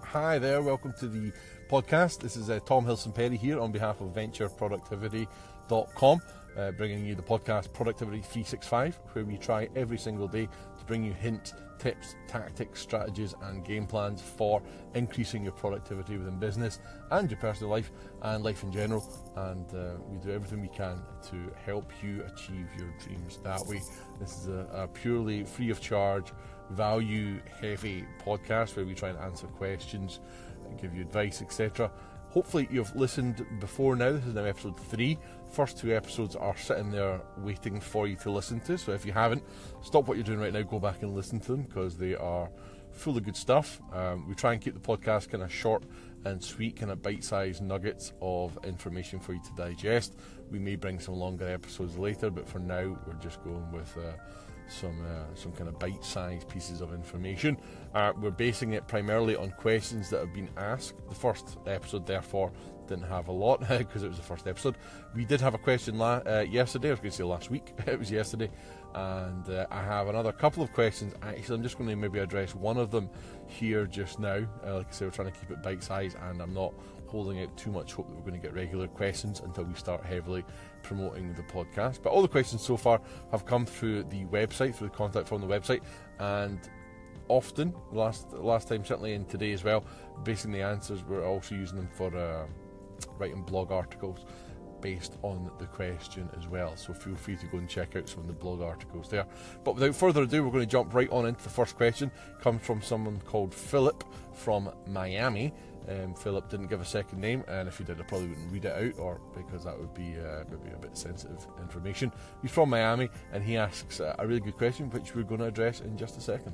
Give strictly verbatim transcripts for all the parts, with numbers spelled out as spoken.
Hi there, welcome to the podcast. This is uh, Tom Hilson Perry here on behalf of venture productivity dot com, uh, bringing you the podcast Productivity three sixty-five, where we try every single day to bring you hints, tips, tactics, strategies and game plans for increasing your productivity within business and your personal life and life in general. And uh, we do everything we can to help you achieve your dreams that way. This is a, a purely free of charge, value heavy podcast where we try and answer questions, give you advice, et cetera. Hopefully you've listened before now. This is now episode three. First two episodes are sitting there waiting for you to listen to, so if you haven't, stop what you're doing right now, go back and listen to them because they are full of good stuff. Um, we try and keep the podcast kind of short and sweet, kind of bite-sized nuggets of information for you to digest. We may bring some longer episodes later, but for now we're just going with uh, some uh, some kind of bite-sized pieces of information. Uh, we're basing it primarily on questions that have been asked. The first episode, therefore, didn't have a lot because it was the first episode. We did have a question la- uh, yesterday. I was going to say last week. It was yesterday. And uh, I have another couple of questions. Actually, I'm just going to maybe address one of them here just now. Uh, like I say, we're trying to keep it bite-sized, and I'm not holding out too much hope that we're going to get regular questions until we start heavily promoting the podcast. But all the questions so far have come through the website, through the contact from the website, and often, last last time certainly, and today as well, basing the answers, we're also using them for uh, writing blog articles based on the question as well. So feel free to go and check out some of the blog articles there. But without further ado, we're going to jump right on into the first question. It comes from someone called Philip from Miami. Um, Philip didn't give a second name, and if he did, I probably wouldn't read it out, or because that would be uh, maybe a bit sensitive information. He's from Miami, and he asks uh, a really good question, which we're going to address in just a second.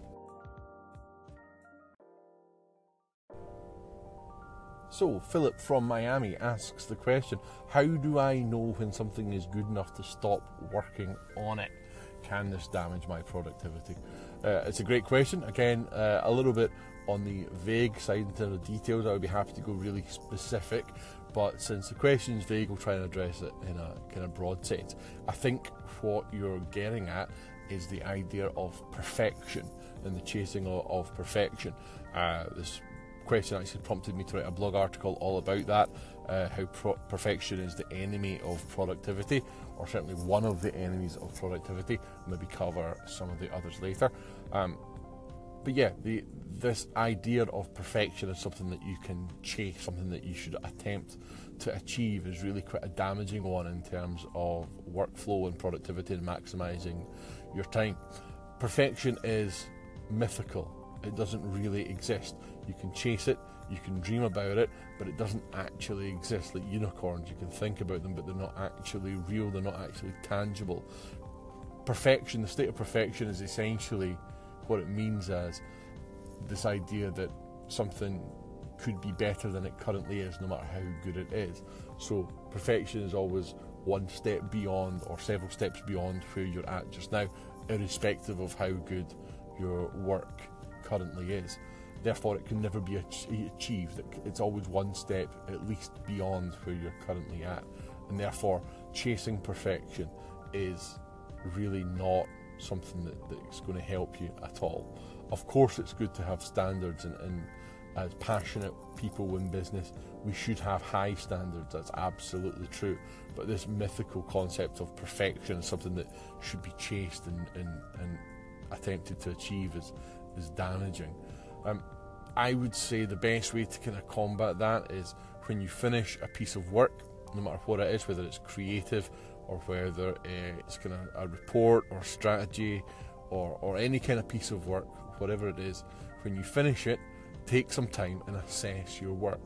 So, Philip from Miami asks the question, how do I know when something is good enough to stop working on it? Can this damage my productivity? Uh, it's a great question. Again, uh, a little bit on the vague side in terms of details. I would be happy to go really specific, but since the question is vague, we'll try and address it in a kind of broad sense. I think what you're getting at is the idea of perfection and the chasing of, of perfection. Uh, this question actually prompted me to write a blog article all about that, uh, how pro- perfection is the enemy of productivity, or certainly one of the enemies of productivity. Maybe cover some of the others later. Um, but yeah, the, this idea of perfection is something that you can chase, something that you should attempt to achieve, is really quite a damaging one in terms of workflow and productivity and maximising your time. Perfection is mythical. It doesn't really exist. You can chase it, you can dream about it, but it doesn't actually exist. Like unicorns, you can think about them, but they're not actually real, they're not actually tangible. Perfection, the state of perfection, is essentially what it means as this idea that something could be better than it currently is, no matter how good it is. So perfection is always one step beyond, or several steps beyond where you're at just now, irrespective of how good your work currently is. Therefore, it can never be achieved. It's always one step at least beyond where you're currently at, and therefore chasing perfection is really not something that, that's going to help you at all. Of course, it's good to have standards, and, and as passionate people in business, we should have high standards. That's absolutely true. But this mythical concept of perfection is something that should be chased and, and, and attempted to achieve is is damaging. Um, I would say the best way to kind of combat that is when you finish a piece of work, no matter what it is, whether it's creative or whether uh, it's kind of a report or strategy or, or any kind of piece of work, whatever it is, when you finish it, take some time and assess your work.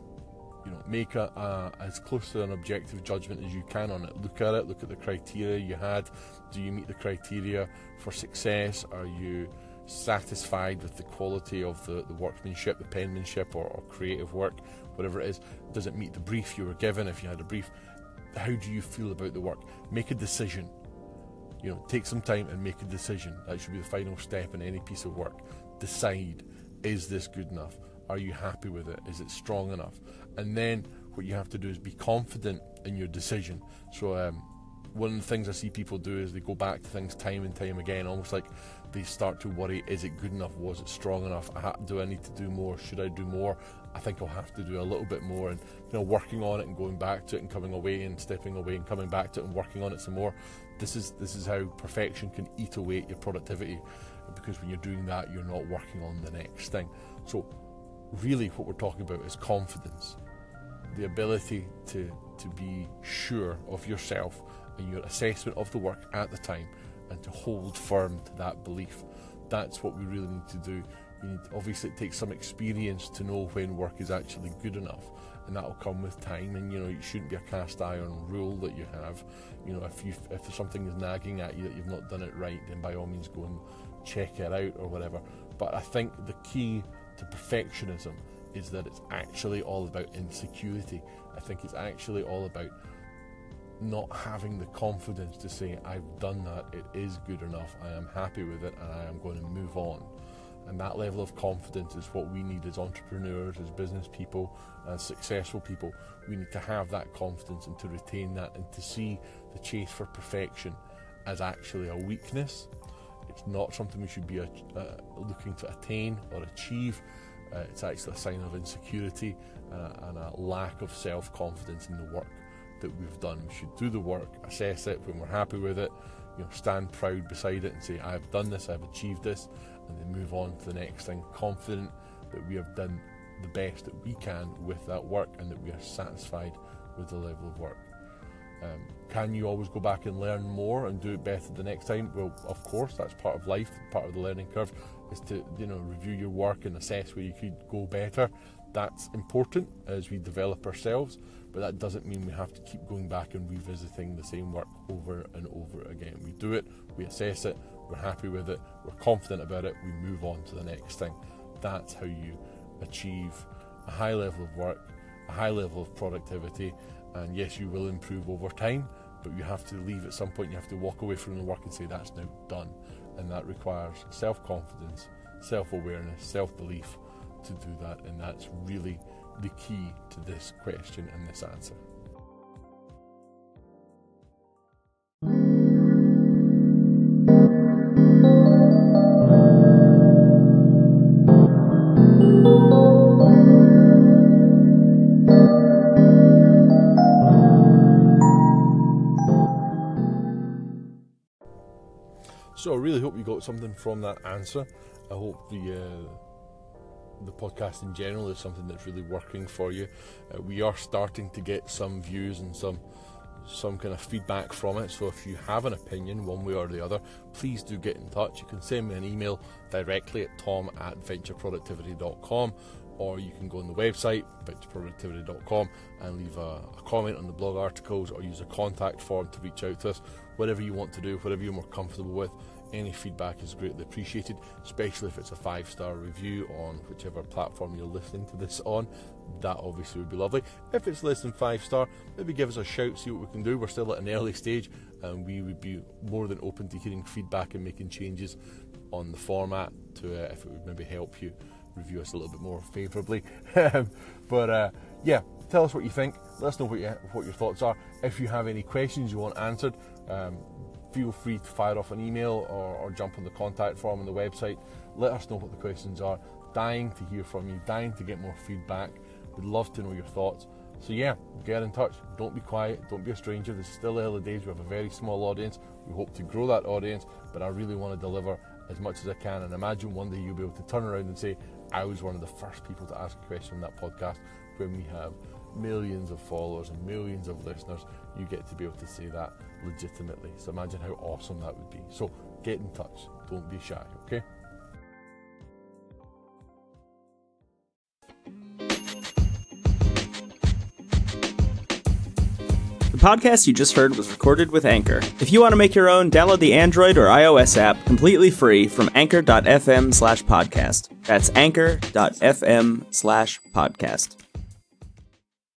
You know, make a, a as close to an objective judgment as you can on it. Look at it, look at the criteria you had. Do you meet the criteria for success? Are you satisfied with the quality of the, the workmanship, the penmanship, or, or creative work, whatever it is? Does it meet the brief you were given? If you had a brief, how do you feel about the work? Make a decision. You know, take some time and make a decision. That should be the final step in any piece of work. Decide, is this good enough? Are you happy with it? Is it strong enough? And then what you have to do is be confident in your decision. So um, one of the things I see people do is they go back to things time and time again, almost like they start to worry, is it good enough? Was it strong enough? Do I need to do more? Should I do more? I think I'll have to do a little bit more, and you know, working on it and going back to it and coming away and stepping away and coming back to it and working on it some more. This is this is how perfection can eat away at your productivity, because when you're doing that, you're not working on the next thing. So really what we're talking about is confidence, the ability to to be sure of yourself and your assessment of the work at the time, and to hold firm to that belief. That's what we really need to do. We need, obviously it takes some experience to know when work is actually good enough, and that will come with time. And you know, it shouldn't be a cast iron rule that you have. You know, if you if something is nagging at you that you've not done it right, then by all means go and check it out or whatever. But I think the key to perfectionism is that it's actually all about insecurity. I think it's actually all about not having the confidence to say, I've done that, it is good enough, I am happy with it, and I am going to move on. And that level of confidence is what we need as entrepreneurs, as business people, as successful people. We need to have that confidence and to retain that, and to see the chase for perfection as actually a weakness. It's not something we should be uh, looking to attain or achieve. Uh, it's actually a sign of insecurity uh, and a lack of self-confidence in the work that we've done. We should do the work, assess it when we're happy with it, you know, stand proud beside it and say, I've done this, I've achieved this, and then move on to the next thing, confident that we have done the best that we can with that work and that we are satisfied with the level of work. Um, can you always go back and learn more and do it better the next time? Well, of course, that's part of life, part of the learning curve, is to, you know, review your work and assess where you could go better. That's important as we develop ourselves, but that doesn't mean we have to keep going back and revisiting the same work over and over again. We do it, we assess it, we're happy with it, we're confident about it, we move on to the next thing. That's how you achieve a high level of work, a high level of productivity, and yes, you will improve over time, but you have to leave at some point. You have to walk away from the work and say, that's now done. And that requires self-confidence, self-awareness, self-belief to do that, and that's really the key to this question and this answer. So I really hope you got something from that answer. I hope the uh, the podcast in general is something that's really working for you. Uh, we are starting to get some views and some some kind of feedback from it. So if you have an opinion one way or the other, please do get in touch. You can send me an email directly at tom at venture productivity dot com, or you can go on the website venture productivity dot com and leave a, a comment on the blog articles, or use a contact form to reach out to us. Whatever you want to do, whatever you're more comfortable with, any feedback is greatly appreciated, especially if it's a five-star review on whichever platform you're listening to this on. That obviously would be lovely. If it's less than five star, maybe give us a shout, see what we can do. We're still at an early stage, and we would be more than open to hearing feedback and making changes on the format to uh, if it would maybe help you review us a little bit more favourably. but uh, yeah, tell us what you think. Let us know what, you, what your thoughts are. If you have any questions you want answered, um, feel free to fire off an email or, or jump on the contact form on the website. Let us know what the questions are. Dying to hear from you, dying to get more feedback. We'd love to know your thoughts. So yeah, get in touch. Don't be quiet. Don't be a stranger. This is still early days. We have a very small audience. We hope to grow that audience, but I really want to deliver as much as I can. And imagine one day you'll be able to turn around and say, I was one of the first people to ask a question on that podcast. When we have millions of followers and millions of listeners, you get to be able to say that legitimately. So imagine how awesome that would be. So get in touch. Don't be shy, okay? The podcast you just heard was recorded with Anchor. If you want to make your own, download the Android or iOS app completely free from anchor.fm slash podcast. That's anchor.fm slash podcast.